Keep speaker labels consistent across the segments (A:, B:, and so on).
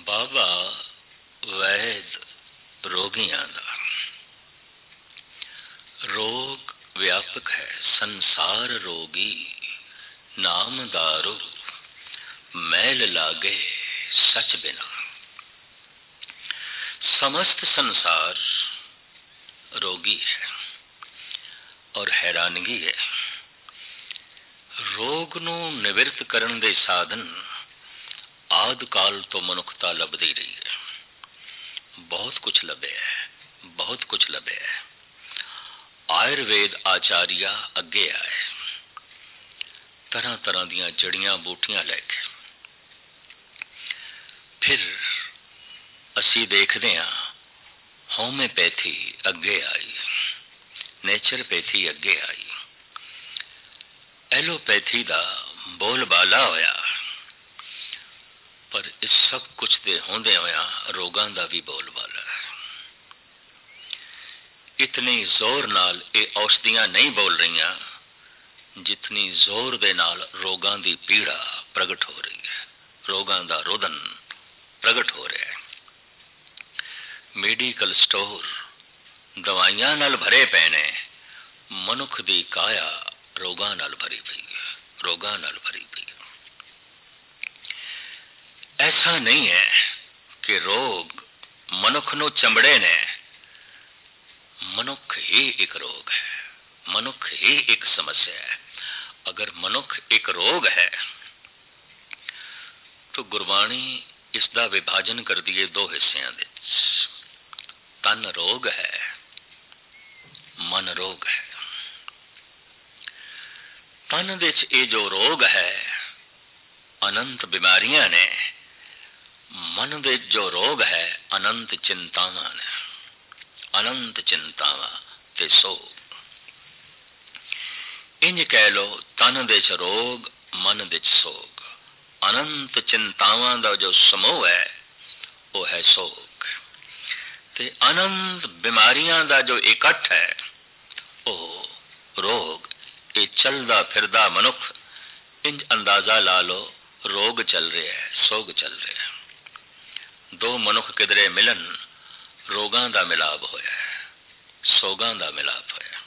A: ਬਾਬਾ ਵੈਦ ਰੋਗੀਆਂ ਦਾ। ਰੋਗ ਵਿਆਪਕ ਹੈ, ਸੰਸਾਰ ਰੋਗੀ, ਨਾਮ ਦਾਰੂ ਮੈਲ ਲਾਗੇ ਸਚ ਬਿਨਾ। समस्त संसार रोगी है और हैरानगी है। रोग नूं निवृत्त करन दे साधन आदि काल तो मनुखता लभदी रही है। बहुत कुछ लभ्या है, बहुत कुछ लभ्या है। आयुर्वेद आचार्य अगे आए, तरह तरह दीयां जड़ियां बूटियां लैके। फिर असी देखते हाँ होम्योपैथी अगे आई, नेचरपैथी अगे आई, एलोपैथी का बोलबाला होया। पर इस सब कुछ दे होंदे होया रोगां दा भी बोलबाला है। इतनी जोर नाल ये औषधियां नहीं बोल रही जितनी जोर दे नाल रोगां दी पीड़ा प्रगट हो रही है, रोगां दा रोदन प्रगट हो रहा है। मेडिकल स्टोर दवाइयां नाल भरे पे ने, मनुख दी काया रोगां नाल भरी पई है, रोगां नाल भरी पई है। ऐसा नहीं है कि रोग मनुख नूं चंबड़े ने। मनुख ही एक रोग है, मनुख ही एक समस्या है। अगर मनुख एक रोग है तो गुरबाणी इसका विभाजन कर दिए दो हिस्सों में। तन रोग है, मन रोग है। तन विच ये जो रोग है अनंत बीमारियां ने, मन विच जो रोग है अनंत चिंतावां ने, अनंत चिंतावां ते सोग। इंज कह लो, तन विच रोग, मन विच सोग। अनंत चिंतावां दा जो समूह है वो है सोग। ते अनंत बीमारियां दा जो इकट्ठ है वो रोग। ये चलदा फिरदा मनुख, इंज अंदाजा ला लो रोग चल रहा है, सोग चल रहा है। दो मनुख किधरे मिलन, रोगां दा मिलाप होया है, सोगां दा मिलाप होया।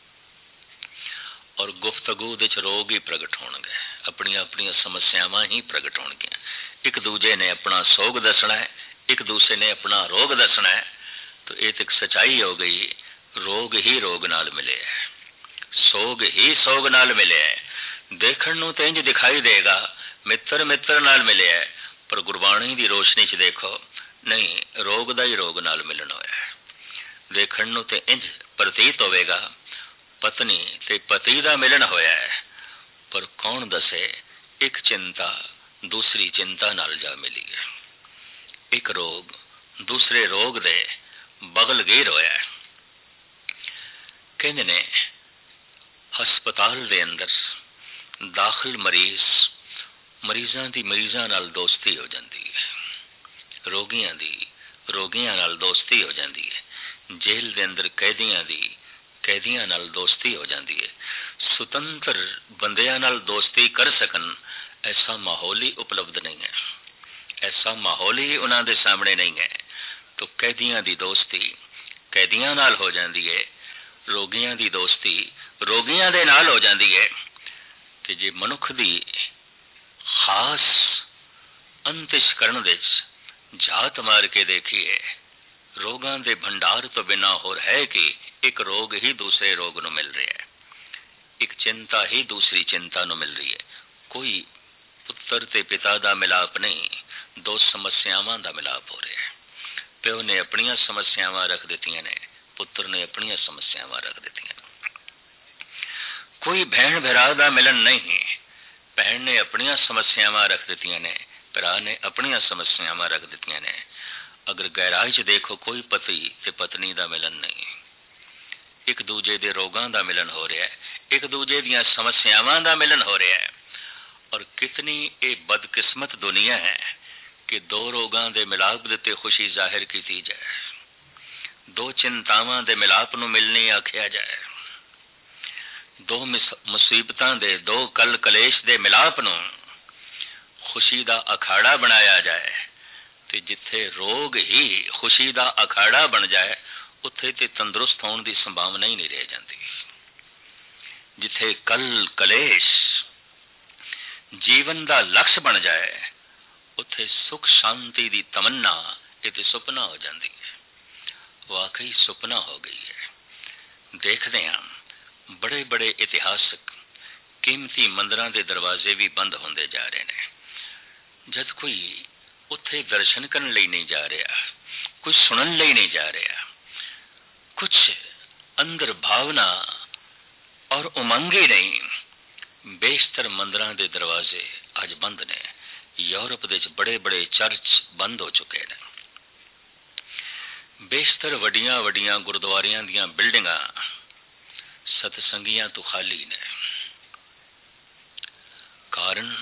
A: और गुफ्तगू विच रोग ही प्रगट होणगे, अपनी अपनी समस्यावां ही प्रगट होणगियां। एक दूजे ने अपना सोग दसना है, एक दूसरे ने अपना रोग दसना है। तो ये तो एक सच्चाई हो गई, रोग ही रोग नाल मिले है, सोग ही सोग नाल मिले है। देखण नूं ते इंज दिखाई देगा मित्र मित्र नाल मिले है, पर गुरबाणी दी रोशनी च देखो नहीं, रोग दा ही रोग नाल मिलन होया है। देखण नूं ते इंज प्रतीत होवेगा पत्नी ते पति दा मिलन होया है, पर कौन दसे एक चिंता दूसरी चिंता नाल जा मिली है। एक रोग दूसरे रोग दे बगल घेर होया है। कहंदे ने हस्पताल दे अंदर दाखिल मरीजां दी मरीजां नाल दोस्ती हो जाती है, रोगियां दी रोगियां नाल दोस्ती हो जाती है। जेल दे अंदर कैदियां दी कैदियां नाल दोस्ती हो जाती है। सुतंत्र बंदियां नाल दोस्ती कर सकन ऐसा माहौल ही उपलब्ध नहीं है, ऐसा माहौल ही उन्हां दे सामने नहीं है। तो कैदियां दी दोस्ती कैदियां नाल हो जाती है, रोगियां दी दोस्ती रोगियां दे नाल हो जाती है। कि जे मनुख दी खास अंतਿਸ਼ਕਰਨ विच झात मार के देखिए, रोगां दे भंडार तो बिना होर है कि एक रोग ही दूसरे रोग नूं मिल रहा है, एक चिंता ही दूसरी चिंता नूं मिल रही है। कोई पुत्र ते पिता दा मिलाप नहीं, दो समस्यावां दा मिलाप हो रहा है। प्यो ने अपनियां समस्यावां रख दित्तियां ने, पुत्र ने अपनियां समस्यावां रख दित्तियां। कोई भैन भरा दा मिलन नहीं, भैन ने अपनियां समस्यावां रख दित्तियां ने, भरा ने अपनियां समस्यावां रख दित्तियां ने। अगर गहराई च देखो कोई पति ते पत्नी दा मिलन नहीं, एक दूजे दे रोगां दा मिलन हो रहा है, एक दूजे दियां समस्यावां दा मिलन हो रहा है। और कितनी ये बदकिस्मत दुनिया है कि दो रोगां दे मिलाप दे ते खुशी जाहिर की जाए, दो चिंतावां दे मिलाप नूं मिलने आखिया जाए, दो मुसीबतां दे दो कल कलेश दे मिलाप नूं खुशी दा अखाड़ा बनाया जाए। ਤੇ ਜਿੱਥੇ ਰੋਗ ਹੀ ਖੁਸ਼ੀ ਦਾ ਅਖਾੜਾ ਬਣ ਜਾਏ, ਉੱਥੇ ਤੇ ਤੰਦਰੁਸਤ ਹੋਣ ਦੀ ਸੰਭਾਵਨਾ ਹੀ ਨਹੀਂ ਰਹਿ ਜਾਂਦੀ। ਜਿੱਥੇ ਕਲ ਕਲੇਸ਼ ਜੀਵਨ ਦਾ ਲਕਸ਼ ਬਣ ਜਾਏ, ਉੱਥੇ ਸੁਖ ਸ਼ਾਂਤੀ ਦੀ ਤਮੰਨਾ ਇਹ ਤੇ ਸੁਪਨਾ ਹੋ ਜਾਂਦੀ ਹੈ। ਵਾਕਈ ਸੁਪਨਾ ਹੋ ਗਈ ਹੈ। ਦੇਖਦੇ ਹਾਂ ਬੜੇ ਬੜੇ ਇਤਿਹਾਸਕ ਕੀਮਤੀ ਮੰਦਿਰਾਂ ਦੇ ਦਰਵਾਜ਼ੇ ਵੀ ਬੰਦ ਹੁੰਦੇ ਜਾ ਰਹੇ ਨੇ। ਜਦ ਕੋਈ ਉੱਥੇ ਦਰਸ਼ਨ ਕਰਨ ਲਈ ਨਹੀਂ ਜਾ ਰਿਹਾ, ਕੁਝ ਸੁਣਨ ਲਈ ਨਹੀਂ ਜਾ ਰਿਹਾ, ਕੁਝ ਅੰਦਰ ਭਾਵਨਾ ਔਰ ਉਮੰਗ ਹੀ ਨਹੀਂ। ਬੇਸ਼ਤਰ ਮੰਦਿਰਾਂ ਦੇ ਦਰਵਾਜ਼ੇ ਅੱਜ ਬੰਦ ਨੇ। ਯੂਰਪ ਦੇ ਵਿੱਚ ਬੜੇ ਬੜੇ ਚਰਚ ਬੰਦ ਹੋ ਚੁੱਕੇ ਨੇ। ਬੇਸ਼ਤਰ ਵੱਡੀਆਂ ਵੱਡੀਆਂ ਗੁਰਦੁਆਰਿਆਂ ਦੀਆਂ ਬਿਲਡਿੰਗਾਂ ਸਤਸੰਗੀਆਂ ਤੋਂ ਖਾਲੀ ਨੇ। ਕਾਰਨ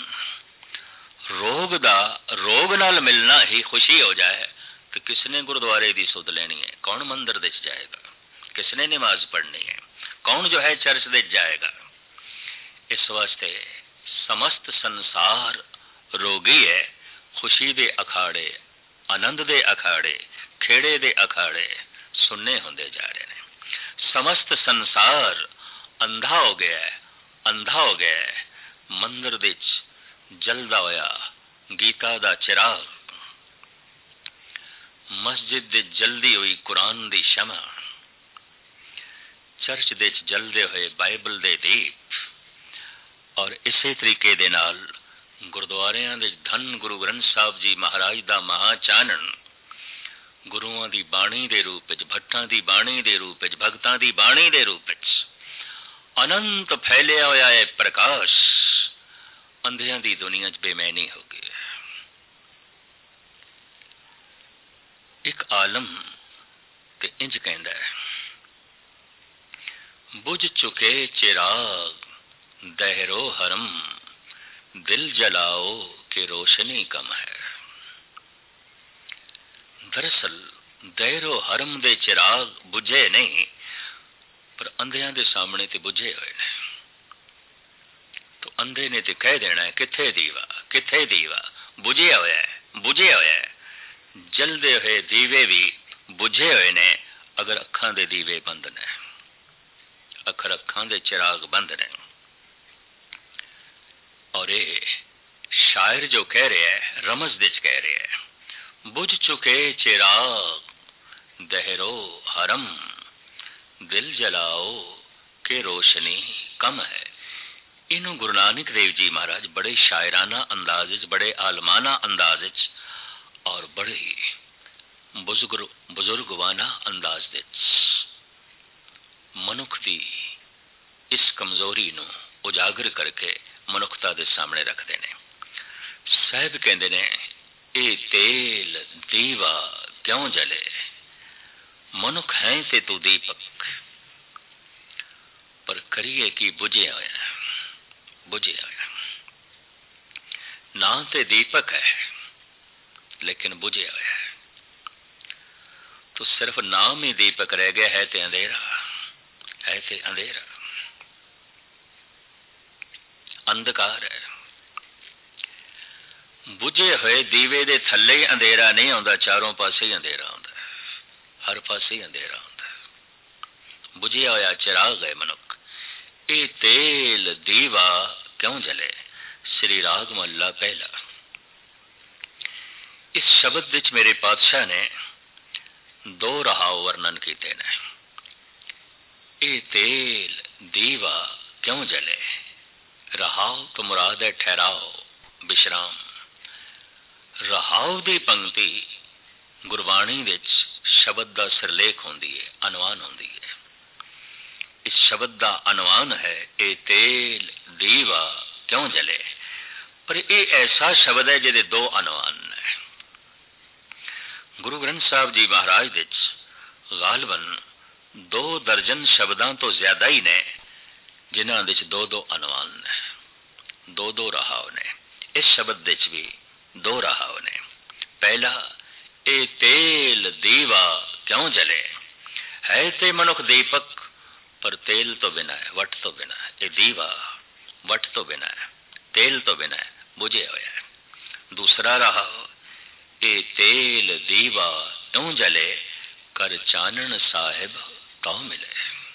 A: ਰੋਗ ਨਾਲ ਮਿਲਣਾ ਹੀ ਖੁਸ਼ੀ ਹੋ ਜਾਏ ਤੇ ਕਿਸਨੇ ਗੁਰਦੁਆਰੇ ਦੀ ਸੁਧ ਲੈਣੀ ਹੈ? ਕੌਣ ਮੰਦਿਰ ਦੇ ਵਿੱਚ ਜਾਏਗਾ? ਕਿਸਨੇ ਨਮਾਜ਼ ਪੜ੍ਹਨੀ ਹੈ? ਕੌਣ ਜੋ ਹੈ ਚਰਚ ਦੇ ਜਾਏਗਾ? ਇਸ ਵਾਸਤੇ ਸਮਸਤ ਸੰਸਾਰ ਰੋਗੀ ਹੈ। ਖੁਸ਼ੀ ਦੇ ਅਖਾੜੇ, ਆਨੰਦ ਦੇ ਅਖਾੜੇ, ਖੇੜੇ ਦੇ ਅਖਾੜੇ ਸੁਣਨੇ ਹੁੰਦੇ ਜਾ ਰਹੇ ਨੇ। ਸਮਸਤ ਸੰਸਾਰ ਅੰਧਾ ਹੋ ਗਿਆ, ਅੰਧਾ ਹੋ ਗਿਆ। ਮੰਦਿਰ ਦੇ ਵਿੱਚ ਜਲਦਾ ਹੋਇਆ ਗੀਤਾ ਦਾ ਚਿਰਾਗ, ਮਸਜਿਦ ਦੇ ਜਲਦੀ ਹੋਈ ਕੁਰਾਨ ਦੀ ਸ਼ਮਾ, ਚਰਚ ਦੇ ਵਿੱਚ ਜਲਦੇ ਹੋਏ ਬਾਈਬਲ ਦੇ ਦੀਪ, ਔਰ ਇਸੇ ਤਰੀਕੇ ਦੇ ਨਾਲ ਗੁਰਦੁਆਰਿਆਂ ਦੇ ਧੰਨ ਗੁਰੂ ਗ੍ਰੰਥ ਸਾਹਿਬ ਜੀ ਮਹਾਰਾਜ ਦਾ ਮਹਾ ਚਾਨਣ, ਗੁਰੂਆਂ ਦੀ ਬਾਣੀ ਦੇ ਰੂਪ ਵਿੱਚ, ਭੱਟਾਂ ਦੀ ਬਾਣੀ ਦੇ ਰੂਪ ਵਿੱਚ, ਭਗਤਾਂ ਦੀ ਬਾਣੀ ਦੇ ਰੂਪ ਵਿੱਚ ਅਨੰਤ ਫੈਲਿਆ ਹੋਇਆ ਹੈ ਪ੍ਰਕਾਸ਼, ਅੰਧਿਆਂ ਦੀ ਦੁਨੀਆ 'ਚ ਬੇਮੈਨੀ ਹੋ ਗਈ ਹੈ। ਇੱਕ ਆਲਮ ਤੇ ਇੰਜ ਕਹਿੰਦਾ ਹੈ, ਬੁਝ ਚੁਕੇ ਚਿਰਾਗ ਦਹਿਰੋ ਹਰਮ, ਦਿਲ ਜਲਾਓ ਕਿ ਰੋਸ਼ਨੀ ਕਮ ਹੈ। ਦਰਅਸਲ ਦਹਿਰੋ ਹਰਮ ਦੇ ਚਿਰਾਗ ਬੁਝੇ ਨਹੀਂ, ਪਰ ਅੰਧਿਆਂ ਦੇ ਸਾਹਮਣੇ ਤੇ ਬੁਝੇ ਹੋਏ ਨੇ। ਤੋ ਅੰਧੇ ਨੇ ਤੇ ਕਹਿ ਦੇਣਾ ਹੈ, ਕਿੱਥੇ ਦੀਵਾ, ਕਿੱਥੇ ਦੀਵਾ, ਬੁਝਿਆ ਹੋਇਆ ਹੈ, ਬੁਝਿਆ ਹੋਇਆ ਹੈ। ਜਲਦੇ ਹੋਏ ਦੀਵੇ ਵੀ ਬੁਝੇ ਹੋਏ ਨੇ ਅਗਰ ਅੱਖਾਂ ਦੇ ਦੀਵੇ ਬੰਦ ਨੇ, ਅਖਰ ਅੱਖਾਂ ਦੇ ਚਿਰਾਗ ਬੰਦ ਨੇ। ਔਰ ਇਹ ਸ਼ਾਇਰ ਜੋ ਕਹਿ ਰਿਹਾ ਹੈ, ਰਮਜ਼ ਦੇ 'ਚ ਕਹਿ ਰਿਹਾ ਹੈ, ਬੁਝ ਚੁਕੇ ਚਿਰਾਗ ਦਹਿਰੋ ਹਰਮ, ਦਿਲ ਜਲਾਓ ਕਿ ਰੋਸ਼ਨੀ ਕਮ ਹੈ। ਇਹਨੂੰ ਗੁਰੂ ਨਾਨਕ ਦੇਵ ਜੀ ਮਹਾਰਾਜ ਬੜੇ ਸ਼ਾਇਰਾਨਾ ਅੰਦਾਜ਼ ਵਿੱਚ, ਬੜੇ ਆਲਮਾਨਾ ਅੰਦਾਜ਼ ਵਿੱਚ ਔਰ ਬੜੇ ਹੀ ਬਜ਼ੁਰਗਵਾਨਾ ਅੰਦਾਜ਼ ਵਿੱਚ ਮਨੁੱਖ ਦੀ ਇਸ ਕਮਜ਼ੋਰੀ ਨੂੰ ਉਜਾਗਰ ਕਰਕੇ ਮਨੁੱਖਤਾ ਦੇ ਸਾਹਮਣੇ ਰੱਖਦੇ ਨੇ। ਸਾਹਿਬ ਕਹਿੰਦੇ ਨੇ, ਇਹ ਤੇਲ ਦੀਵਾ ਕਿਉਂ ਜਲੇ, ਮਨੁੱਖ ਹੈ ਤੇ ਤੂੰ ਦੀਪਕ, ਪਰ ਕਰੀਏ ਕੀ ਬੁਝਿਆ ਹੋਇਆ, ਬੁਝਿਆ ਹੋਇਆ। ਨਾ ਤੇ ਦੀਪਕ ਹੈ ਲੇਕਿਨ ਬੁਝਿਆ ਹੋਇਆ ਹੈ। तो सिर्फ नाम ही दीपक रह गया है, ते अंधेरा है, ते अंधेरा अंधकार है। बुझे हुए दीवे दे थल्ले ही अंधेरा नहीं आउंदा, चारों पासे ही अंधेरा आउंदा, हर पासे ही अंधेरा आउंदा। बुझिया होया चिराग है मनुख, ये तेल दीवा क्यों जले। श्री राग महला पहला। इस शब्द विच मेरे पातशाह ने दो रहाव वर्णन किए ने। ये तेल दीवा क्यों जले। रहाव तो मुराद है ठहराव, विश्राम। रहाव की पंक्ति गुरबाणी विच शब्द का सिरलेख होंदी है, अनवान होंदी है। इस शब्द का अनवान है ये तेल दीवा क्यों जले। पर ये ऐसा शब्द है जिहदे दो अनवान है। गुरु ग्रंथ साहब जी महाराज विच गालबन 2 दर्जन शब्दों तो ज्यादा ही ने जिन्हां विच दो दो अनवान ने, दो दो रहाव ने। इस शब्द विच भी 2 रहाव ने। पहला, ए तेल दीवा क्यों जले। है ते मनुख दीपक पर तेल तो बिना है, वट तो बिना है। ये दीवा वट तो बिना है, तेल तो बिना है, बुझे हुआ है। दूसरा रहाव, ए तेल दीवा त्यों जले, कर चानन साहिब तो मिले।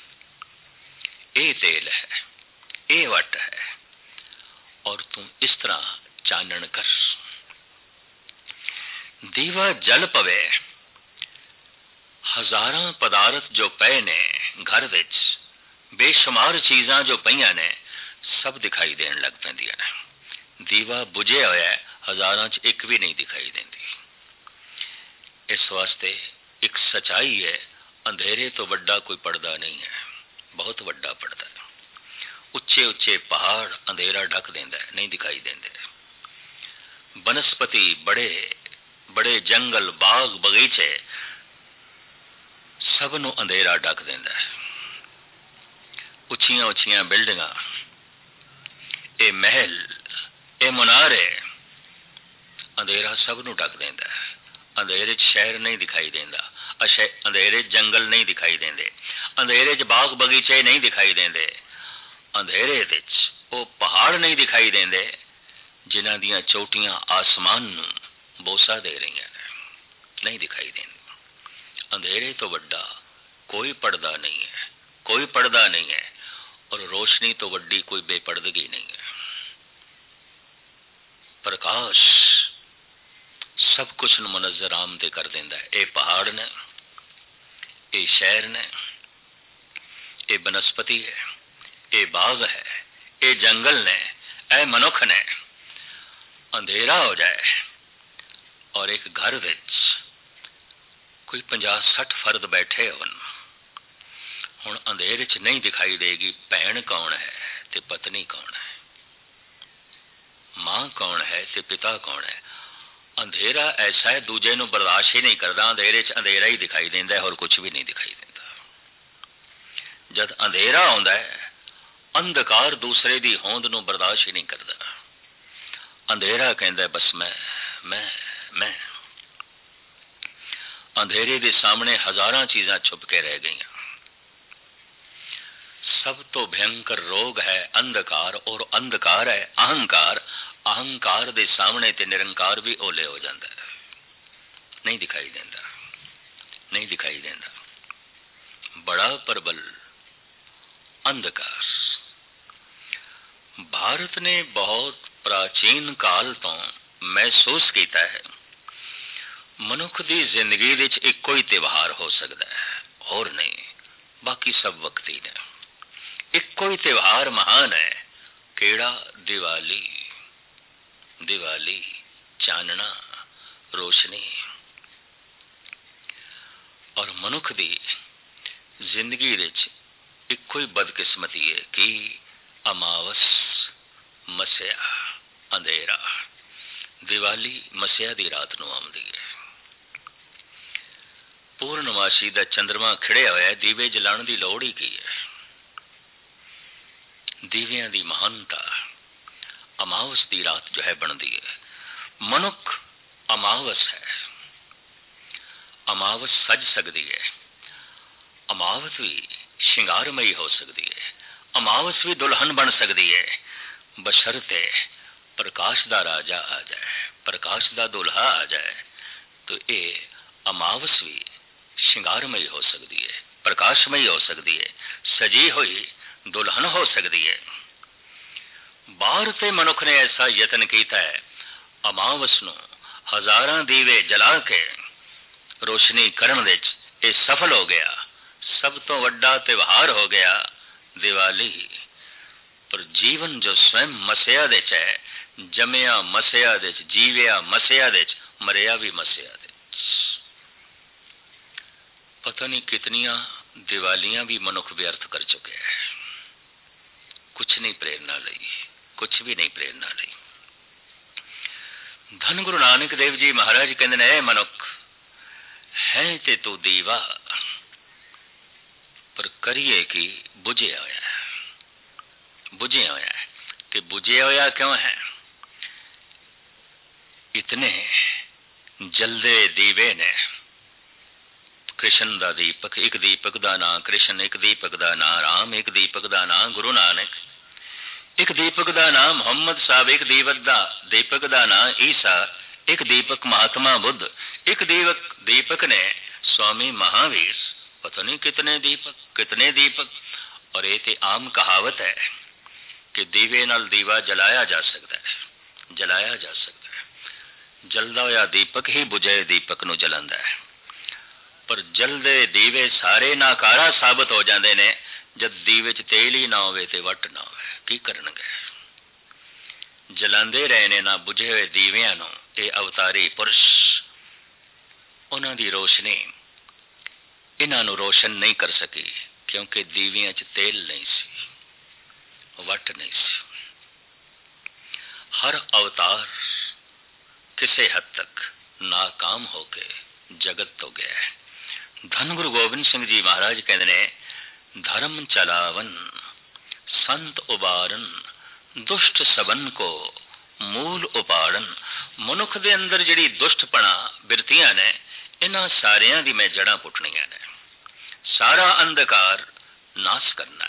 A: ए तेल है, ए वट है, और तू इस तरह चानन कर। दीवा जल पवे, हजारां पदार्थ जो पए ने घर विच, बेशुमार चीज़ां जो पईयां ने, सब दिखाई देन लग पैंदियां ने। दीवा बुझिया होया है, हजारां च एक भी नहीं दिखाई देंदी। इस वास्ते एक सच्चाई है, अंधेरे तो वड्डा कोई पर्दा नहीं है, बहुत वड्डा पर्दा है। उच्चे उच्चे पहाड़ अंधेरा ढक देंदा है, नहीं दिखाई देंदे। बनस्पति बड़े बड़े जंगल बाग बगीचे सब नूं अंधेरा ढक देंदा है। उच्चियां उच्चियां बिल्डिंगां, ए महल, ए मुनारे, अंधेरा सब नूं ढक देंदा है। अंधेरे च शहर नहीं दिखाई देंदा, अंधेरे च जंगल नहीं दिखाई देंदे, अंधेरे च बाग बगीचे नहीं दिखाई देंदे, अंधेरे विच वो पहाड़ नहीं दिखाई देंदे जिन्हां दियां चोटियां आसमान नूं बोसा दे रही हैं, नहीं दिखाई देंदी। अंधेरे तो वड्डा कोई पर्दा नहीं है, कोई पर्दा नहीं है, और रोशनी तो वड्डी कोई बेपर्दगी नहीं है। प्रकाश सब कुछ मुनज़्ज़र आमदे कर देंदा है। ए पहाड़ ने, ए शहर ने, ए बनस्पति है, ए बाग है, ए जंगल ने, ए मनुख ने, अंधेरा हो जाए और एक घर विच कोई 50-60 फर्द बैठे होन, हुण अंधेरे च नहीं दिखाई देगी भैन कौन है ते पत्नी कौन है, मां कौन है ते पिता कौन है। अंधेरा ऐसा है, दूजे नूं बर्दाश्त ही नहीं करता। अंधेरे च अंधेरा ही दिखाई देंदा है और कुछ भी नहीं दिखाई देंदा। जद अंधेरा आउंदा है, अंधकार दूसरे दी होंद नूं बर्दाश्त ही नहीं करता। अंधेरा कहंदा बस मैं। अंधेरे दे सामने हजारां चीज़ां छुप के रह गई। सब तो भयंकर रोग है अंधकार, और अंधकार है अहंकार। अहंकार दे सामने ते निरंकार भी ओले हो जाता है, नहीं दिखाई देंदा, नहीं दिखाई देंदा। बड़ा प्रबल अंधकार। भारत ने बहुत प्राचीन काल तो महसूस किया है, मनुख की जिंदगी विच इक्को ही त्योहार हो सकता है, और नहीं, बाकी सब वक्ती ने। इक्को ही त्योहार महान है, केड़ा? दिवाली। दिवाली, चानना, रोशनी। और मनुख की जिंदगी विच इक्को ही बदकिस्मती है कि अमावस, मसिया, अंधेरा। दिवाली मसिया दी रात नूं आउंदी है। पूर्णमासी दा चंद्रमा खिड़िया होया, दीवे जलाण दी लोड़ ही की है। दीवियां दी महानता अमावस दी रात जो है बनती है। मनुख अमावस है। अमावस सज सकती है, अमावस भी श्रृंगारमयी हो सकती है, अमावस भी दुल्हन बन सकती है, बशर्ते प्रकाश दा राजा आ जाए, प्रकाश दा दुल्हा आ जाए, तो ये अमावस भी श्रृंगारमयी हो सकती है, प्रकाशमयी हो सकती है, सजी हुई दुल्हन हो सकती है। बाहर से मनुख ने ऐसा यत्न किया है, अमावस नूं हजारां दीवे जला के रोशनी करन विच ये सफल हो गया। सब तो वड्डा त्योहार हो गया दिवाली। पर जीवन जो स्वयं मसिया दे च है, जमिया मसिया दे च, जीविया मसिया दे च, मरिया भी मसिया दे च। पता नहीं कितनियां दिवालियां भी मनुख व्यर्थ कर चुके हैं। कुछ नहीं प्रेरणा लई, कुछ भी नहीं प्रेरणा लई। धन गुरु नानक देव जी महाराज कहते हैं, मनुख है ते तू दीवा, पर करिए कि बुझिया होया है। बुझिया होया है ते बुझिया होया क्यों है? इतने जलदे दीवे ने। कृष्ण दा दीपक, एक दीपक दा नाम कृष्ण, एक दीपक दा नाम राम, एक दीपक दा नाम गुरु नानक, एक दीपक दा नाम मुहम्मद साहब, एक दीपक दा नाम ईसा, एक दीपक महात्मा बुद्ध, एक दीपक ने स्वामी महावीर, पता नहीं कितने दीपक। और ये तो आम कहावत है कि दीवे नाल दीवा जलाया जा सकता है, जलदा होया दीपक ही बुझे दीपक नूं जलांदा है। पर जलदे दीवे सारे नाकारा साबित हो जाते ने जब दीवे च तेल ही ना होवे ते वट ना होवे, की करनगे? जलांदे रहे ने ना बुझे हुए दीवियां नूं ये अवतारी पुरुष, उन्हां दी रोशनी इन्हां नूं रोशन नहीं कर सकी, क्योंकि दीवियां च तेल नहीं सी, वट नहीं सी। हर अवतार किसी हद तक नाकाम होके जगत तो गया है। धन गुरु गोबिंद सिंह जी महाराज कहते ने, धर्म चलावन संत उबारन, दुष्ट सबन को मूल उपाड़न। मनुख दे अंदर जिहड़ी दुष्टपना बिरतियां ने, इन्हां सारियां दी मैं जड़ां पुट्टणियां ने, सारा अंधकार नाश करना।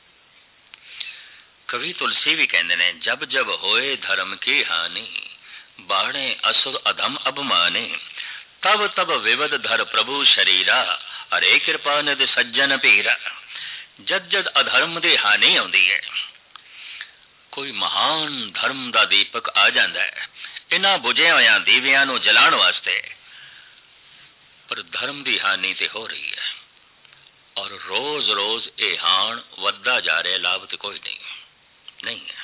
A: कवि तुलसी भी कहते ने, जब जब होए धर्म की हानि, बाणे असुर अधम अभिमानी, तब तब विवद धर प्रभु शरीरा, हरे कृपा निध सज्जन पीरा। जद जद अधर्म की हानि आउंदी है, कोई महान धर्म का दीपक आ जाता है इन्हां बुझे होया दीवियां नूं जलाण वास्ते, पर धर्म की हानि तो हो रही है और रोज रोज ये हाण वधदा जा रहा, लाभ तो कोई नहीं है।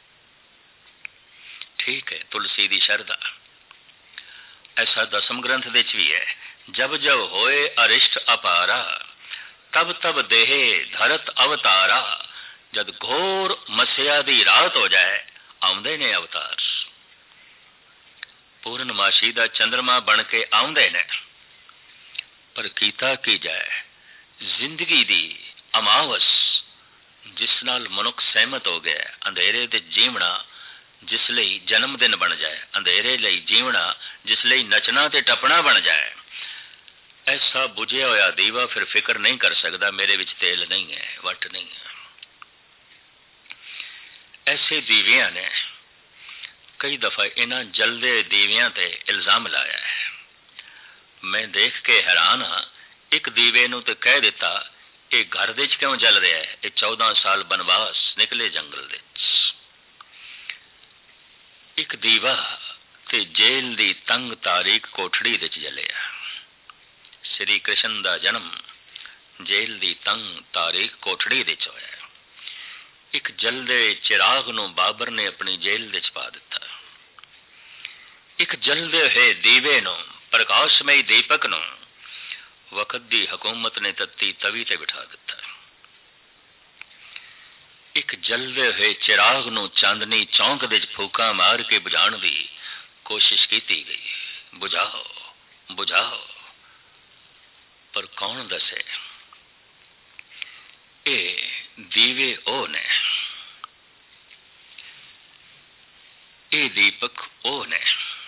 A: ठीक है, तुलसी की शरधा ऐसा दसम ग्रंथ विच भी है, जब जब होए अरिष्ट अपारा, तब तब देहे धरत अवतारा। जब घोर मस्या दी रात हो जाए, आउंदे ने अवतार, पूर्णमाशी दा चंद्रमा बन के आउंदे ने। पर कीता की जाए, जिंदगी दी अमावस जिस नाल मनुख सहमत हो गया, अंधेरे ते जीवना जिस लई जन्म दिन बन जाए, अंधेरे लई जीवना जिस लई नचना ते टपना बन जाए, ऐसा बुझिया होया दीवा फिर फिक्र नहीं कर सकता मेरे विच तेल नहीं है, वट नहीं है। ऐसे दीवियां ने कई दफा इन्हां जलदे दीवियां ते इल्जाम लाया है। मैं देख के हैरान हाँ, एक दीवे नूं ते कह दिता ये घर दे क्यों जल रहा है, ये 14 साल बनवास निकले जंगल दे। एक दीवा ते जेल दी तंग तारीक कोठड़ी दे जलिया। श्री कृष्ण दा जन्म जेल दी तंग तारीक कोठड़ी दे होया। एक जलदे चिराग नूं बाबर ने अपनी जेल दे पा दिता। एक जलदे है दीवे नूं, प्रकाशमई दीपक नूं वक़्त दी हुकूमत ने तत्ती तवी ते बिठा दिता। एक जलदे हुए चिराग नूं चांदनी चौंक दे फूका मार के बुझाण दी कोशिश की गई, बुझाओ बुझाओ, पर कौन दसे ए दीवे ओ ने, ए दीपक ओ ने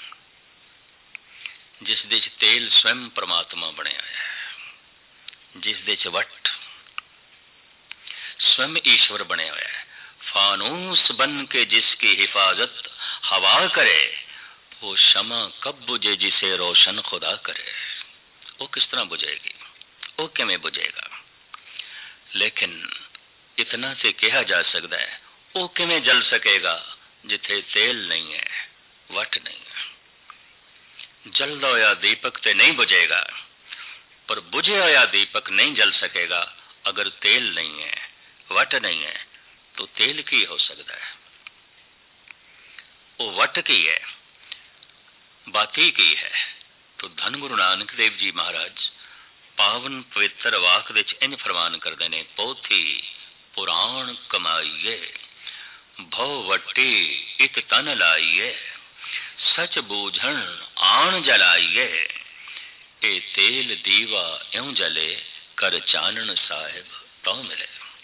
A: जिस दे तेल स्वयं परमात्मा बनया है, जिस दे वट स्वयं ईश्वर बने हुआ है। फानूस बन के जिसकी हिफाजत हवा करे, वो शमा कब बुझे जिसे रोशन खुदा करे। वो किस तरह बुझेगी, वो किमें बुझेगा? लेकिन इतना से कहा जा सकता है, वो किमें जल सकेगा जिथे तेल नहीं है, वट नहीं है। जलदा होया दीपक ते नहीं बुझेगा, पर बुझे होया दीपक नहीं जल सकेगा अगर तेल नहीं है, वट नहीं है। तो तेल की हो सकता है, वो वट की है, बाती की है। तो धन गुरु नानक देव जी महाराज पावन पवित्र वाक विच इंज फरमान करते हैं, पोथी पुराण कमाईए, भव वटी इत तन लाइए, सच बूझण आण जलाइए, ए तेल दीवा यूं जले, कर चानन साहिब तो मिले।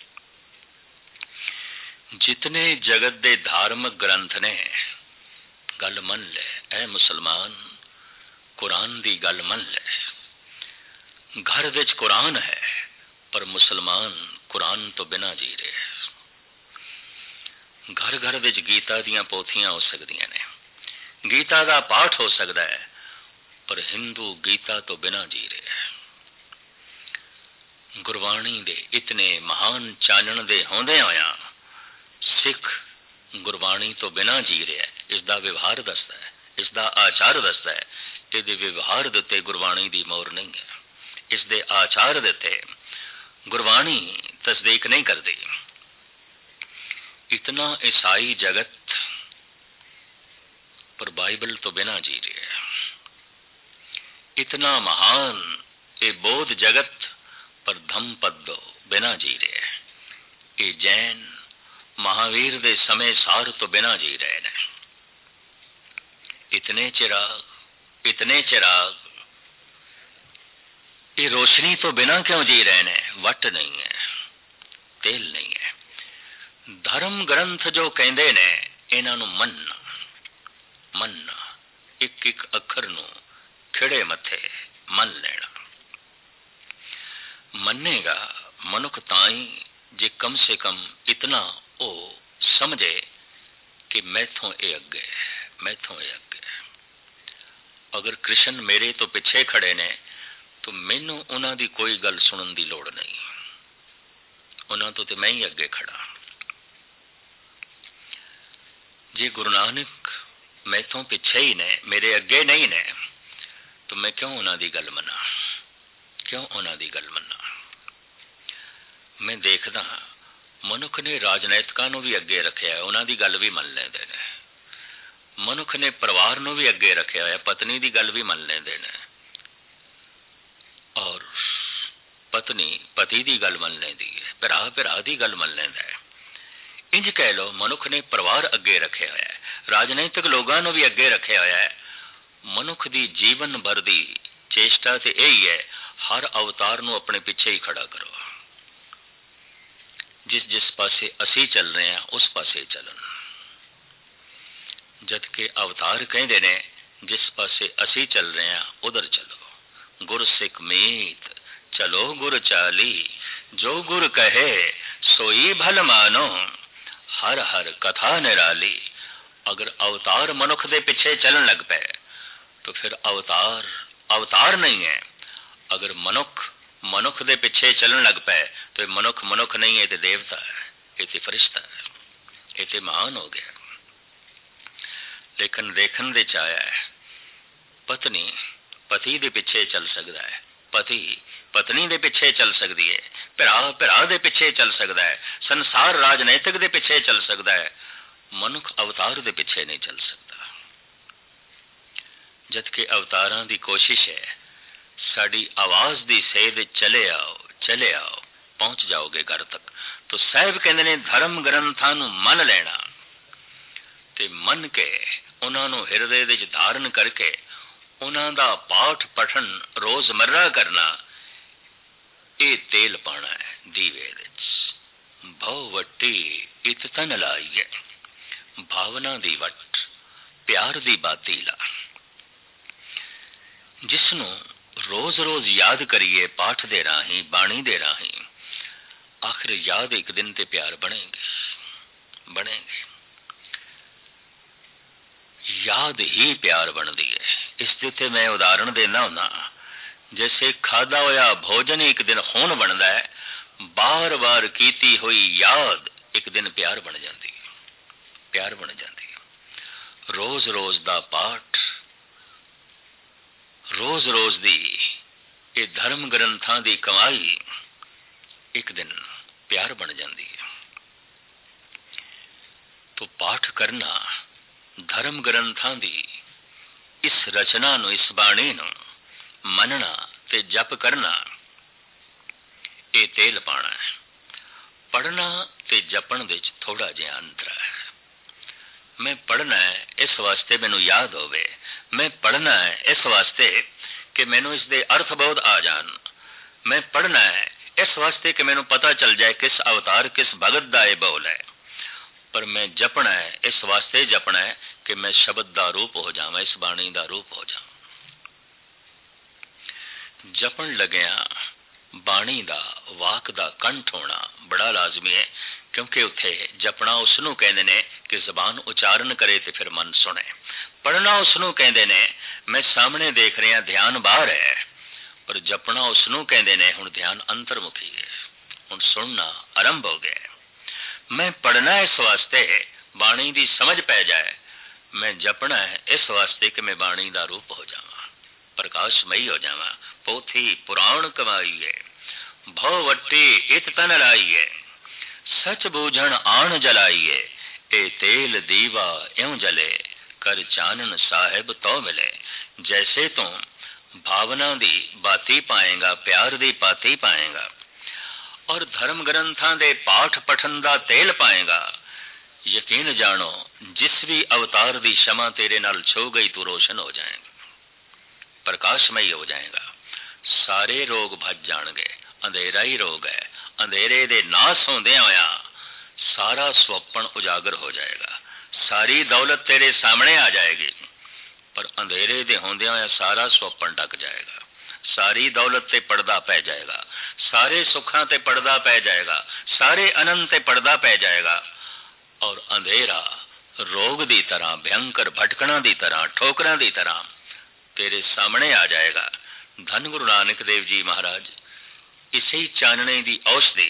A: जितने जगत दे धार्मिक ग्रंथ ने, गल मन ले ऐ मुसलमान, कुरान दी गल मन ले। घर विच कुरान है, पर मुसलमान कुरान तो बिना जी रहे। घर घर विच गीता दियां पोथियां हो सकदियां ने, ਗੀਤਾ ਦਾ ਪਾਠ ਹੋ ਸਕਦਾ ਹੈ, ਪਰ ਹਿੰਦੂ ਗੀਤਾ ਤੋਂ ਬਿਨਾਂ ਜੀ ਰਿਹਾ ਹੈ। ਗੁਰਬਾਣੀ ਦੇ ਇਤਨੇ ਮਹਾਨ ਚਾਨਣ ਦੇ ਹੁੰਦਿਆਂ ਹੋਇਆਂ ਸਿੱਖ ਗੁਰਬਾਣੀ ਤੋਂ ਬਿਨਾਂ ਜੀ ਰਿਹਾ ਹੈ। ਇਸ ਦਾ ਵਿਵਹਾਰ ਦੱਸਦਾ ਹੈ, ਇਸ ਦਾ ਆਚਾਰ ਦੱਸਦਾ ਹੈ। ਇਹਦੇ ਵਿਵਹਾਰ ਦੇ ਉੱਤੇ ਗੁਰਬਾਣੀ ਦੀ ਮੋਹਰ ਨਹੀਂ ਹੈ, ਇਸ ਦੇ ਆਚਾਰ ਦੇ ਉੱਤੇ ਗੁਰਬਾਣੀ ਤਸਦੀਕ ਨਹੀਂ ਕਰਦੀ। ਇਤਨਾ ਈਸਾਈ ਜਗਤ ਪਰ ਬਾਈਬਲ ਤੋਂ ਬਿਨਾਂ ਜੀ ਰਿਹਾ ਹੈ। ਇਤਨਾ ਮਹਾਨ ਇਹ ਬੌਧ ਜਗਤ ਪਰ ਧੰਮਪਦ ਤੋਂ ਬਿਨਾਂ ਜੀ ਰਿਹਾ ਹੈ। ਇਹ ਜੈਨ ਮਹਾਵੀਰ ਦੇ ਸਮੇਂ ਸਾਰ ਤੋਂ ਬਿਨਾਂ ਜੀ ਰਹੇ ਨੇ। ਇਤਨੇ ਚਿਰਾਗ ਇਹ ਰੋਸ਼ਨੀ ਤੋਂ ਬਿਨਾਂ ਕਿਉਂ ਜੀ ਰਹੇ ਨੇ? ਵੱਟ ਨਹੀਂ ਹੈ, ਤੇਲ ਨਹੀਂ ਹੈ। ਧਰਮ ਗ੍ਰੰਥ ਜੋ ਕਹਿੰਦੇ ਨੇ, ਇਹਨਾਂ ਨੂੰ ਮੰਨਣਾ, ਇੱਕ ਇੱਕ ਅੱਖਰ ਨੂੰ ਖਿੜੇ ਮੱਥੇ ਮੰਨ ਲੈਣਾ। ਮੰਨੇਗਾ ਮਨੁੱਖ ਤਾਂ ਹੀ ਜੇ ਕਮ ਸੇ ਕਮ ਇਤਨਾ ਉਹ ਸਮਝੇ ਕਿ ਮੈਥੋਂ ਇਹ ਅੱਗੇ ਹੈ, ਮੈਥੋਂ ਇਹ ਅੱਗੇ ਹੈ। ਅਗਰ ਕ੍ਰਿਸ਼ਨ ਮੇਰੇ ਤੋਂ ਪਿੱਛੇ ਖੜੇ ਨੇ ਤਾਂ ਮੈਨੂੰ ਉਹਨਾਂ ਦੀ ਕੋਈ ਗੱਲ ਸੁਣਨ ਦੀ ਲੋੜ ਨਹੀਂ, ਉਹਨਾਂ ਤੋਂ ਤੇ ਮੈਂ ਹੀ ਅੱਗੇ ਖੜਾ। ਜੇ ਗੁਰੂ ਨਾਨਕ ਮੈਥੋਂ ਪਿੱਛੇ ਹੀ ਨੇ, ਮੇਰੇ ਅੱਗੇ ਨਹੀਂ ਨੇ, ਤਾਂ ਮੈਂ ਕਿਉਂ ਉਹਨਾਂ ਦੀ ਗੱਲ ਮੰਨਾਂ? ਮੈਂ ਦੇਖਦਾ ਹਾਂ ਮਨੁੱਖ ਨੇ ਰਾਜਨੀਤਿਕਾਂ ਨੂੰ ਵੀ ਅੱਗੇ ਰੱਖਿਆ, ਉਹਨਾਂ ਦੀ ਗੱਲ ਵੀ ਮੰਨ ਲੈਂਦੇ ਨੇ। ਮਨੁੱਖ ਨੇ ਪਰਿਵਾਰ ਨੂੰ ਵੀ ਅੱਗੇ ਰੱਖਿਆ ਹੋਇਆ, ਪਤਨੀ ਦੀ ਗੱਲ ਵੀ ਮੰਨ ਲੈਂਦੇ ਨੇ, ਔਰ ਪਤਨੀ ਪਤੀ ਦੀ ਗੱਲ ਮੰਨ ਲੈਂਦੀ ਹੈ, ਭਰਾ ਦੀ ਗੱਲ ਮੰਨ ਲੈਂਦਾ ਹੈ। ਇੰਜ ਕਹਿ ਲਓ, ਮਨੁੱਖ ਨੇ ਪਰਿਵਾਰ ਅੱਗੇ ਰੱਖਿਆ ਹੋਇਆ ਹੈ, ਰਾਜਨੀਤਿਕ ਲੋਕਾਂ ਨੂੰ ਵੀ ਅੱਗੇ ਰੱਖਿਆ ਹੋਇਆ ਹੈ। ਮਨੁੱਖ ਦੀ ਜੀਵਨ ਭਰ ਦੀ ਚੇਸ਼ਟਾ ਤੇ ਇਹੀ ਹੈ, ਹਰ ਅਵਤਾਰ ਨੂੰ ਆਪਣੇ ਪਿੱਛੇ ਹੀ ਖੜਾ ਕਰੋ। ਜਿਸ ਪਾਸੇ ਅਸੀਂ ਚੱਲ ਰਹੇ ਹਾਂ ਉਸ ਪਾਸੇ ਚੱਲਣ, ਜਦ ਕਿ ਅਵਤਾਰ ਕਹਿੰਦੇ ਨੇ ਜਿਸ ਪਾਸੇ ਅਸੀਂ ਚੱਲ ਰਹੇ ਹਾਂ ਉਧਰ ਚਲੋ। ਗੁਰ ਸਿੱਖ ਮੀਤ ਚਲੋ ਗੁਰ ਚਾਲੀ, ਜੋ ਗੁਰ ਕਹੇ ਸੋਈ ਭਲ ਮਾਨੋ, ਹਰ ਹਰ ਕਥਾ ਨਿਰਾਲੀ। ਅਗਰ ਅਵਤਾਰ ਮਨੁੱਖ ਦੇ ਪਿੱਛੇ ਚੱਲਣ ਲੱਗ ਪਏ ਤਾਂ ਫਿਰ ਅਵਤਾਰ ਨਹੀਂ ਹੈ। ਅਗਰ ਮਨੁੱਖ ਦੇ ਪਿੱਛੇ ਚੱਲਣ ਲੱਗ ਪਏ ਤਾਂ ਮਨੁੱਖ ਨਹੀਂ ਹੈ, ਤੇ ਦੇਵਤਾ ਹੈ, ਇਹ ਤੇ ਫਰਿਸ਼ਤਾ ਹੈ, ਇਹ ਤੇ ਮਹਾਨ ਹੋ ਗਿਆ। ਲੇਕਿਨ ਦੇਖਣ ਦੇ ਚ ਆਇਆ ਹੈ, ਪਤਨੀ ਪਤੀ ਦੇ ਪਿੱਛੇ ਚੱਲ ਸਕਦਾ ਹੈ, ਪਤੀ ਪਤਨੀ ਦੇ ਪਿੱਛੇ ਚੱਲ ਸਕਦੀ ਹੈ, ਭਰਾ ਦੇ ਪਿੱਛੇ ਚੱਲ ਸਕਦਾ ਹੈ, ਸੰਸਾਰ ਰਾਜਨੀਤਿਕ ਦੇ ਪਿੱਛੇ ਚੱਲ ਸਕਦਾ ਹੈ, ਮਨੁੱਖ ਅਵਤਾਰ ਦੇ ਪਿੱਛੇ ਨਹੀਂ ਚੱਲ ਸਕਦਾ। ਜਦ ਕਿ ਅਵਤਾਰਾਂ ਦੀ ਕੋਸ਼ਿਸ਼ ਹੈ ਸਾਡੀ ਆਵਾਜ਼ ਦੀ ਸੇਧ ਚਲੇ ਆਓ, ਪਹੁੰਚ ਜਾਓਗੇ ਘਰ ਤੱਕ। ਤਾਂ ਸਾਹਿਬ ਕਹਿੰਦੇ ਨੇ ਧਰਮ ਗ੍ਰੰਥਾਂ ਨੂੰ ਮੰਨ ਲੈਣਾ, ਤੇ ਮੰਨ ਕੇ ਉਹਨਾਂ ਨੂੰ ਹਿਰਦੇ ਵਿੱਚ ਧਾਰਨ ਕਰਕੇ ਉਹਨਾਂ ਦਾ ਪਾਠ ਪਠਨ ਰੋਜ਼ਮर्रा ਕਰਨਾ, ਇਹ ਤੇਲ ਪਾਣਾ ਹੈ ਦੀਵੇ ਵਿੱਚ। ਭਉ ਵੱਟੀ ਇਤ ਤਨ ਲਾਈਏ, ਭਾਵਨਾ ਦੀ ਵੱਟ, ਪਿਆਰ ਦੀ ਬਾਤੀ ਲਾ। ਜਿਸ ਨੂੰ ਰੋਜ਼ ਯਾਦ ਕਰੀਏ ਪਾਠ ਦੇ ਰਾਹੀਂ, ਬਾਣੀ ਦੇ ਰਾਹੀਂ, ਆਖਿਰ ਯਾਦ ਇੱਕ ਦਿਨ ਤੇ ਪਿਆਰ ਬਣੇਗੇ। ਯਾਦ ਹੀ ਪਿਆਰ ਬਣਦੀ ਹੈ। ਇਸ ਦੇ ਉੱਤੇ ਮੈਂ ਉਦਾਹਰਣ ਦੇਣਾ ਹੁੰਦਾ, ਜੈਸੇ ਖਾਧਾ ਹੋਇਆ ਭੋਜਨ ਇੱਕ ਦਿਨ ਖੂਨ ਬਣਦਾ ਹੈ, ਬਾਰ ਕੀਤੀ ਹੋਈ ਯਾਦ ਇੱਕ ਦਿਨ ਪਿਆਰ ਬਣ ਜਾਂਦੀ ਹੈ। ਰੋਜ਼ ਦਾ ਪਾਠ, ਰੋਜ਼ ਦੀ ਇਹ ਧਰਮ ਗ੍ਰੰਥਾਂ ਦੀ ਕਮਾਈ ਇੱਕ ਦਿਨ ਪਿਆਰ ਬਣ ਜਾਂਦੀ ਹੈ। ਤੋ ਪਾਠ ਕਰਨਾ, ਧਰਮ ਗ੍ਰੰਥਾਂ ਦੀ ਇਸ ਰਚਨਾ ਨੂੰ, ਇਸ ਬਾਣੀ ਨੂੰ ਮੰਨਣਾ ਤੇ ਜਪ ਕਰਨਾ, ਇਹ ਤੇਲ ਪਾਣਾ ਹੈ। ਪੜ੍ਹਨਾ ਤੇ ਜਪਣ ਵਿੱਚ ਥੋੜਾ ਜਿਹਾ ਅੰਤਰ ਹੈ। ਮੈਂ ਪੜ੍ਹਨਾ ਹੈ ਇਸ ਵਾਸਤੇ ਮੈਨੂੰ ਯਾਦ ਹੋਵੇ, ਮੈਂ ਪੜ੍ਹਨਾ ਹੈ ਇਸ ਵਾਸਤੇ ਕਿ ਮੈਨੂੰ ਇਸ ਦੇ ਅਰਥ ਬਹੁਤ ਆ ਜਾਣ, ਮੈਂ ਪੜ੍ਹਨਾ ਹੈ ਇਸ ਵਾਸਤੇ ਕਿ ਮੈਨੂੰ ਪਤਾ ਚੱਲ ਜਾਏ ਕਿਸ ਅਵਤਾਰ, ਕਿਸ ਭਗਤ ਦਾ ਇਹ ਬੋਲ ਹੈ। ਪਰ ਮੈਂ ਜਪਣਾ ਹੈ ਇਸ ਵਾਸਤੇ ਜਪਣਾ ਹੈ ਕਿ ਮੈਂ ਸ਼ਬਦ ਦਾ ਰੂਪ ਹੋ ਜਾਵਾਂ, ਇਸ ਬਾਣੀ ਦਾ ਰੂਪ ਹੋ ਜਾਵਾਂ। ਜਪਣ ਲੱਗਿਆ ਬਾਣੀ ਦਾ, ਵਾਕ ਦਾ ਕੰਠ ਹੋਣਾ ਬੜਾ ਲਾਜ਼ਮੀ ਹੈ, ਕਿਉਂਕਿ ਉੱਥੇ ਜਪਣਾ ਉਸ ਨੂੰ ਕਹਿੰਦੇ ਨੇ ਕਿ ਜ਼ਬਾਨ ਉਚਾਰਨ ਕਰੇ ਤੇ ਫਿਰ ਮਨ ਸੁਣੇ। ਪੜ੍ਹਨਾ ਉਸ ਨੂੰ ਕਹਿੰਦੇ ਨੇ ਮੈਂ ਸਾਹਮਣੇ ਦੇਖ ਰਿਹਾ, ਧਿਆਨ ਬਾਹਰ ਹੈ, ਪਰ ਜਪਣਾ ਉਸ ਨੂੰ ਕਹਿੰਦੇ ਨੇ ਹੁਣ ਧਿਆਨ ਅੰਤਰਮੁਖੀ ਹੈ, ਹੁਣ ਸੁਣਨਾ ਆਰੰਭ ਹੋ ਗਿਆ। ਮੈਂ ਪੜ੍ਹਨਾ ਇਸ ਵਾਸਤੇ ਬਾਣੀ ਦੀ ਸਮਝ ਪੈ ਜਾਏ, ਮੈਂ ਜਪਣਾ ਹੈ ਇਸ ਵਾਸਤੇ ਕਿ ਮੈਂ ਬਾਣੀ ਦਾ ਰੂਪ ਹੋ ਜਾਵਾਂ, ਪ੍ਰਕਾਸ਼ਮਈ ਹੋ ਜਾਵਾਂ। ਪੋਥੀ ਪੁਰਾਣ ਕਮਾਈਏ, ਭਉ ਵੱਟੀ ਇਤ ਤਨ ਲਾਈਏ, ਸਚ ਬੂਝਣ ਆਣ ਜਲਾਈਏ, ਇਹ ਤੇਲ ਦੀਵਾ ਇਉਂ ਜਲੇ, ਕਰ ਚਾਨਣ ਸਾਹਿਬ ਤੋ ਮਿਲੇ। ਜੈਸੇ ਤੂੰ ਭਾਵਨਾ ਦੀ ਬਾਤੀ ਪਾਏਗਾ, ਪਿਆਰ ਦੀ ਪਾਤੀ ਪਾਏਗਾ, ਔਰ ਧਰਮ ਗ੍ਰੰਥਾਂ ਦੇ ਪਾਠ ਪਠਨ ਦਾ ਤੇਲ ਪਾਏਗਾ, ਯਕੀਨ ਜਾਣੋ ਜਿਸ ਵੀ ਅਵਤਾਰ ਦੀ ਸ਼ਮਾ ਤੇਰੇ ਨਾਲ ਛੋ ਗਈ ਤੂੰ ਰੋਸ਼ਨ ਹੋ ਜਾਏਗਾ, ਪ੍ਰਕਾਸ਼ਮਈ ਹੋ ਜਾਏਗਾ। ਸਾਰੇ ਰੋਗ ਭੱਜ ਜਾਣਗੇ। ਅੰਧੇਰਾ ਹੀ ਰੋਗ ਹੈ, ਅੰਧੇਰੇ ਦੇ ਨਾਸ ਹੁੰਦਿਆਂ ਹੋਇਆ ਸਾਰਾ ਸੁਪਨ ਉਜਾਗਰ ਹੋ ਜਾਏਗਾ, ਸਾਰੀ ਦੌਲਤ ਤੇਰੇ ਸਾਹਮਣੇ ਆ ਜਾਏਗੀ, ਪਰ ਅੰਧੇਰੇ ਦੇ ਹੁੰਦਿਆਂ ਹੋਇਆ ਸਾਰਾ ਸੁਪਨ ਢਕ ਜਾਏਗਾ, ਸਾਰੀ ਦੌਲਤ ਤੇ ਪਰਦਾ ਪੈ ਜਾਏਗਾ, ਸਾਰੇ ਸੁੱਖਾਂ ਤੇ ਪਰਦਾ ਪੈ ਜਾਏਗਾ, ਸਾਰੇ ਆਨੰਦ ਤੇ ਪਰਦਾ ਪੈ ਜਾਏਗਾ, ਔਰ ਅੰਧੇਰਾ ਰੋਗ ਦੀ ਤਰ੍ਹਾਂ, ਭਿਅੰਕਰ ਭਟਕਣਾ ਦੀ ਤਰ੍ਹਾਂ, ਠੋਕਰਾਂ ਦੀ ਤਰ੍ਹਾਂ ਤੇਰੇ ਸਾਹਮਣੇ ਆ ਜਾਏਗਾ। ਧੰਨ ਗੁਰੂ ਨਾਨਕ ਦੇਵ ਜੀ ਮਹਾਰਾਜ ਇਸੇ ਚਾਨਣੇ ਦੀ ਔਸ਼ਧੀ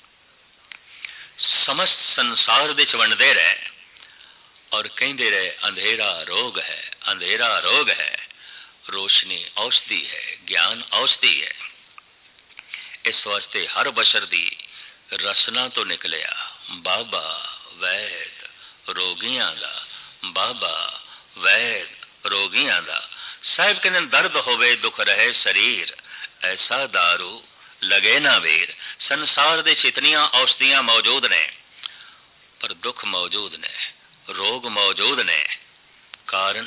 A: ਸਮਸਤ ਸੰਸਾਰ ਦੇ ਚ ਵੰਡਦੇ ਰਹੇ ਔਰ ਕਹਿੰਦੇ ਰਹੇ ਅੰਧੇਰਾ ਰੋਗ ਹੈ, ਅੰਧੇਰਾ ਰੋਗ ਹੈ, ਰੋਸ਼ਨੀ ਔਸ਼ਧੀ ਹੈ, ਗਿਆਨ ਔਸ਼ਧੀ ਹੈ। ਇਸ ਵਾਸਤੇ ਹਰ ਬਸ਼ਰ ਦੀ ਰਸਨਾ ਤੋਂ ਨਿਕਲਿਆ ਬਾਬਾ ਵੈਦ ਰੋਗੀਆਂ ਦਾ, ਬਾਬਾ ਵੈਦ ਰੋਗੀਆਂ ਦਾ। ਸਾਹਿਬ ਕਹਿੰਦੇ ਦਰਦ ਹੋਵੇ ਦੁੱਖ ਰਹੇ ਸਰੀਰ, ਐਸਾ ਦਾਰੂ ਲਗੇ ਨਾ ਵੀਰ। ਸੰਸਾਰ ਦੇ ਇਤਨੀਆਂ ਔਸ਼ਧੀਆਂ ਮੌਜੂਦ ਨੇ, ਪਰ ਦੁੱਖ ਮੌਜੂਦ ਨੇ, ਰੋਗ ਮੌਜੂਦ ਨੇ। ਕਾਰਨ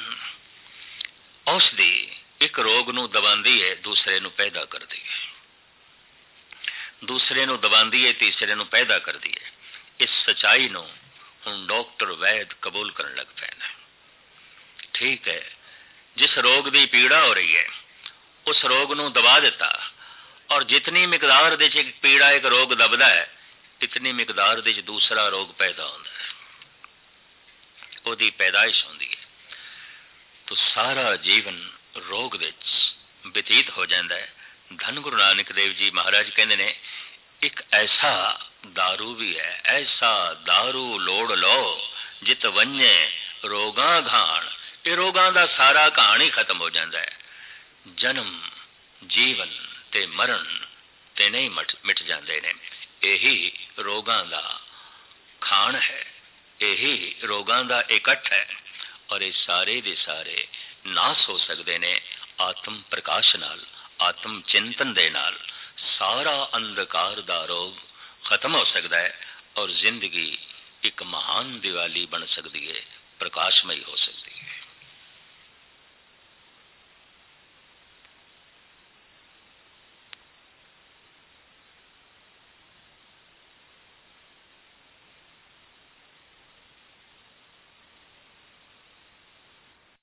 A: ਔਸ਼ਧੀ ਇੱਕ ਰੋਗ ਨੂੰ ਦਬਾਉਂਦੀ ਹੈ, ਦੂਸਰੇ ਨੂੰ ਪੈਦਾ ਕਰਦੀ ਹੈ, ਦੂਸਰੇ ਨੂੰ ਦਬਾਉਂਦੀ ਹੈ, ਤੀਸਰੇ ਨੂੰ ਪੈਦਾ ਕਰਦੀ ਹੈ। ਇਸ ਸਚਾਈ ਨੂੰ ਹੁਣ ਡਾਕਟਰ ਵੈਦ ਕਬੂਲ ਕਰਨ ਲੱਗ ਪਏ ਨੇ। ਠੀਕ ਹੈ, ਜਿਸ ਰੋਗ ਦੀ ਪੀੜਾ ਹੋ ਰਹੀ ਹੈ ਉਸ ਰੋਗ ਨੂੰ ਦਬਾ ਦਿੱਤਾ, ਔਰ ਜਿਤਨੀ ਮਿਕਦਾਰ ਦੇ ਚ ਪੀੜਾ ਇੱਕ ਰੋਗ ਦਬਦਾ ਹੈ, ਇਤਨੀ ਮਿਕਦਾਰ ਦੇ ਚ ਦੂਸਰਾ ਰੋਗ ਪੈਦਾ ਹੁੰਦਾ ਹੈ, ਉਹਦੀ ਪੈਦਾਇਸ਼ ਹੁੰਦੀ ਹੈ। ਤਾਂ ਸਾਰਾ ਜੀਵਨ ਰੋਗ ਵਿੱਚ ਬਤੀਤ ਹੋ ਜਾਂਦਾ ਹੈ। ਧੰਨ ਗੁਰੂ ਨਾਨਕ ਦੇਵ ਜੀ ਮਹਾਰਾਜ ਕਹਿੰਦੇ ਨੇ ਇੱਕ ਐਸਾ ਦਾਰੂ ਵੀ ਹੈ, ਐਸਾ ਦਾਰੂ ਲੋੜ ਲਓ ਜਿਤ ਵੰਨੇ ਰੋਗਾਂ ਘਾਣ। ਇਹ ਰੋਗਾਂ ਦਾ ਸਾਰਾ ਘਾਣ ਹੀ ਖਤਮ ਹੋ ਜਾਂਦਾ ਹੈ। ਜਨਮ ਜੀਵਨ ਤੇ ਮਰਨ ਤੇ ਨਹੀਂ ਮਿਟ ਜਾਂਦੇ ਨੇ। ਇਹੀ ਰੋਗਾਂ ਦਾ ਖਾਣ ਹੈ, ਇਹੀ ਰੋਗਾਂ ਦਾ ਇਕੱਠ ਹੈ, ਔਰ ਇਹ ਸਾਰੇ ਦੇ ਸਾਰੇ ਨਾਸ ਹੋ ਸਕਦੇ ਨੇ ਆਤਮ ਪ੍ਰਕਾਸ਼ ਨਾਲ, ਆਤਮ ਚਿੰਤਨ ਦੇ ਨਾਲ। ਸਾਰਾ ਅੰਧਕਾਰ ਦਾ ਰੋਗ ਖਤਮ ਹੋ ਸਕਦਾ ਹੈ ਔਰ ਜ਼ਿੰਦਗੀ ਇੱਕ ਮਹਾਨ ਦੀਵਾਲੀ ਬਣ ਸਕਦੀ ਹੈ, ਪ੍ਰਕਾਸ਼ਮਈ ਹੋ ਸਕਦੀ ਹੈ।